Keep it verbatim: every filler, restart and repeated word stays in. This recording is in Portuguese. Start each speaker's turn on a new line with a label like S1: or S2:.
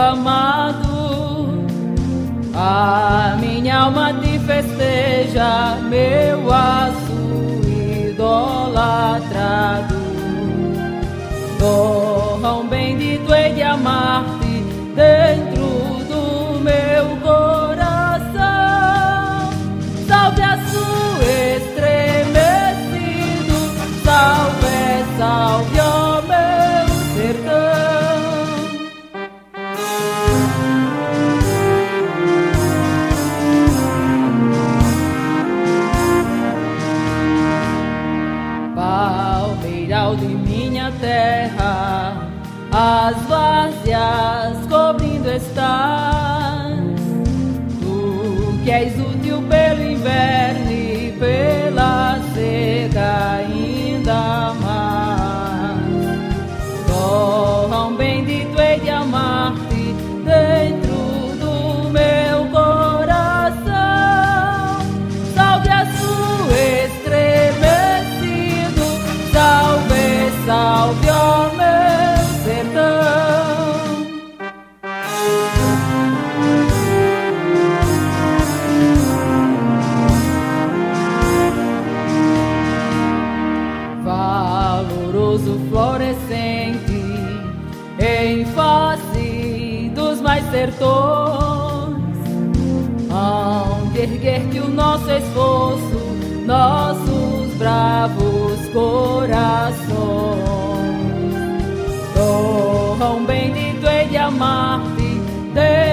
S1: amado, a minha alma te festeja, meu aço idolatrado. Torrão bendito hei de amar-te dentro do meu coração. Salve aço estremecido, salve, salve, ó meu sertão. Palmeiral de minha terra, as várzeas cobrindo estás. Tu que és útil pelo inverno e pela seca ainda mais. Torrão bendito hei de amar-te dentro do meu coração. Salve aço estremecido, salve, salve, ó meu sertão. Valoroso florescente em face dos mais sertões, hão de erguer-te o nosso esforço, nossos bravos corações. Torrão bendito hei de amar-te